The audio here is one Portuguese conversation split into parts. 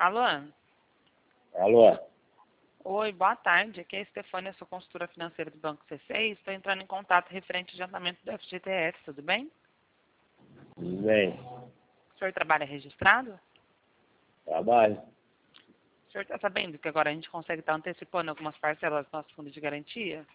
Alô? Alô? Oi, boa tarde. Aqui é a Estefânia, sou consultora financeira do Banco C6. Estou entrando em contato referente ao adiantamento do FGTS, tudo bem? Tudo bem? O senhor trabalha registrado? Trabalho. O senhor está sabendo que agora a gente consegue estar antecipando algumas parcelas do nosso fundo de garantia?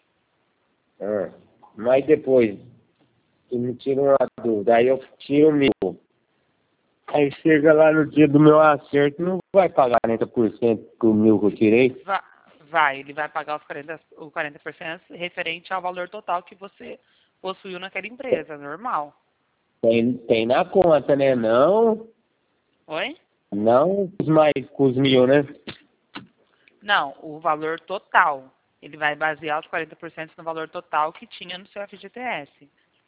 Mas depois, tu me tira uma dúvida, aí eu tiro 1.000. Aí chega lá no dia do meu acerto, não vai pagar 40% do 1.000 que eu tirei? Ele vai pagar os 40% referente ao valor total que você possuiu naquela empresa, normal. Tem na conta, né? Não Oi? com os 1.000, né? Não, o valor total. Ele vai basear os 40% no valor total que tinha no seu FGTS.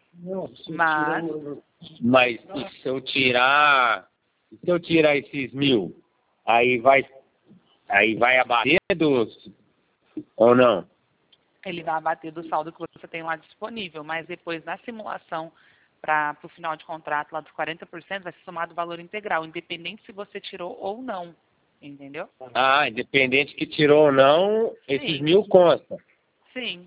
Mas e se eu tirar esses 1.000, aí vai abater dos, ou não? Ele vai abater do saldo que você tem lá disponível, mas depois na simulação para o final de contrato lá dos 40% vai ser somado o valor integral, independente se você tirou ou não, entendeu? Ah, independente que tirou ou não, esses 1.000 consta. Sim.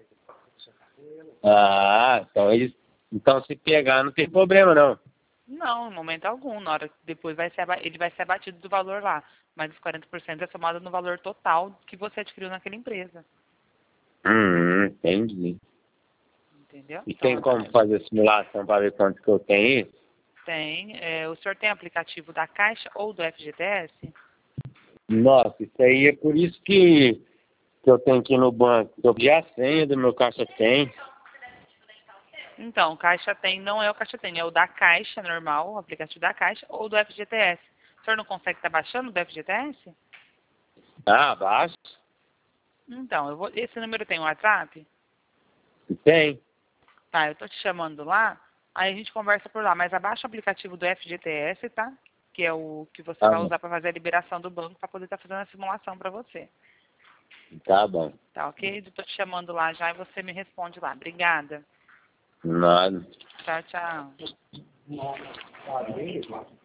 Ah, então se pegar não tem problema não. Não, em momento algum. Na hora que depois ele vai ser abatido do valor lá, mas os 40% é somado no valor total que você adquiriu naquela empresa, Entendi. entendeu? E Então, tem como fazer simulação para ver quanto que eu tenho? tem. O senhor tem aplicativo da Caixa ou do FGTS? Nossa, isso aí é por isso que eu tenho que ir no banco. Eu pedi a senha do meu caixa tem. Então, o Caixa Tem não é o Caixa Tem, é o da Caixa normal, o aplicativo da Caixa, ou do FGTS. O senhor não consegue estar baixando do FGTS? Ah, abaixo? Então, esse número tem WhatsApp? Tem. Tá, eu tô te chamando lá, aí a gente conversa por lá, mas abaixa o aplicativo do FGTS, tá? Que é o que você vai usar para fazer a liberação do banco para poder estar fazendo a simulação para você. Tá bom. Tá, ok? Eu tô te chamando lá já e você me responde lá. Obrigada. Nada. Tchau, tchau.